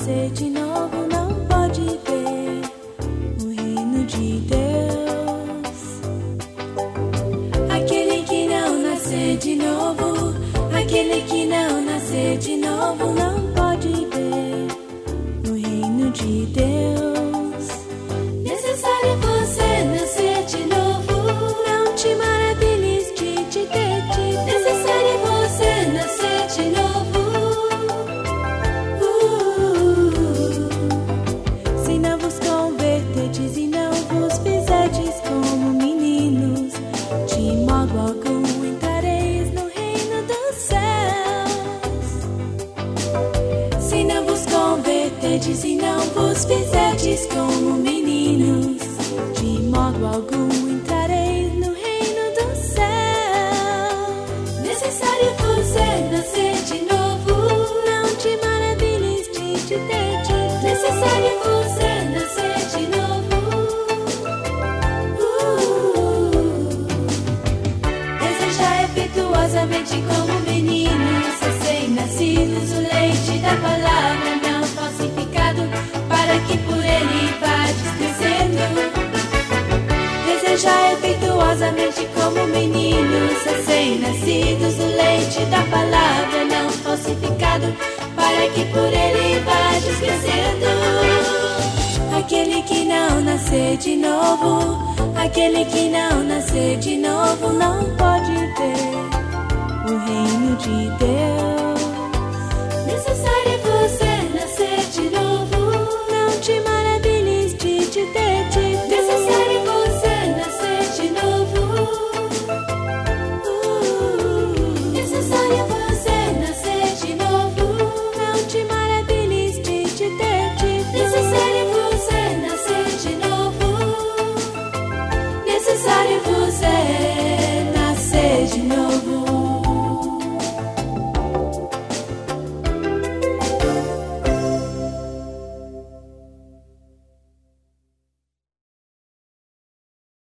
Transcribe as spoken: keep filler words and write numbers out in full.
nascer de novo não pode ver o reino de Deus. Aquele que não nascer de novo, aquele que não nascer de novo não pode ver o reino de Deus. Necessário você nascer de novo, não te maravilhes de te ter de necessário você nascer de novo. Uh, se não vos converterdes e não vos fizerdes como meninos, de modo algum entrareis no reino dos céus. Se não vos converterdes e não vos fizerdes como meninos, de modo algum entrareis no reino dos céus. Necessário você nascer de novo, não te maravilhes de te ter de necessário você nascer de novo. Uh, desejar efetuosamente como meninos recém-nascidos o leite da palavra não falsificado, para que por ele vades crescendo. Desejar efetuosamente como meninos recém-nascidos o leite da palavra não falsificado, para que por ele vades crescendo. Aquele que não nascer de novo, aquele que não nascer de novo não pode ver o reino de Deus.